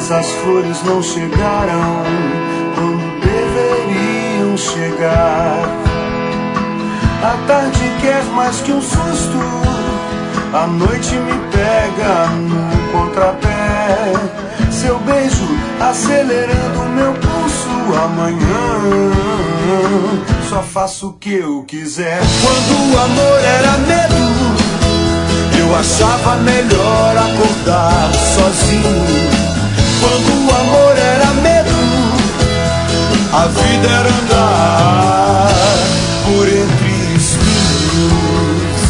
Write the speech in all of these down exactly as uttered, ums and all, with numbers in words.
mas as flores não chegaram quando deveriam chegar. A tarde quer mais que um susto, a noite me pega no contrapé. Seu beijo acelerando meu pulso. Amanhã só faço o que eu quiser. Quando o amor era medo, eu achava melhor acordar sozinho. Quando o amor era medo, a vida era andar por entre espinhos.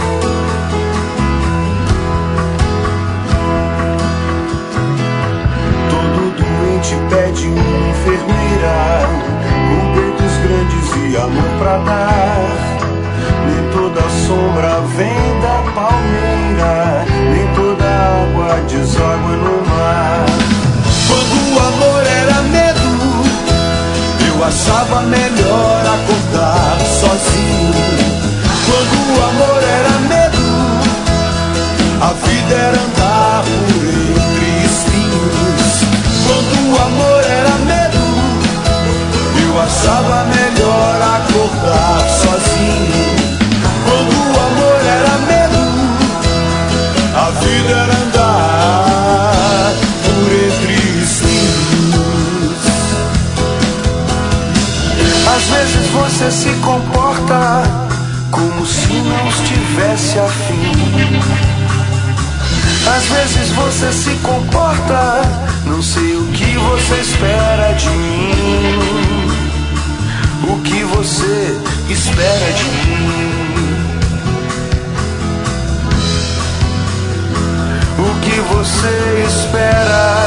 Todo doente pede uma enfermeira com peitos grandes e amor pra dar. Nem toda sombra vem da palmeira, nem toda água deságua no mar. Quando o amor era medo, eu achava melhor acordar sozinho. Quando o amor era medo, a vida era andar por entre espinhos. Quando o amor era medo, eu achava melhor acordar sozinho. Quando o amor era medo, a vida era andar por entre espinhos. Às vezes você se comporta como se não estivesse afim. Às vezes você se comporta, não sei o que você espera de mim. O que você espera de mim? O que você espera?